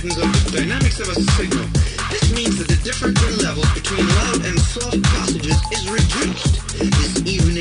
tightens up the dynamics of a signal. This means that the difference in levels between loud and soft passages is reduced. This even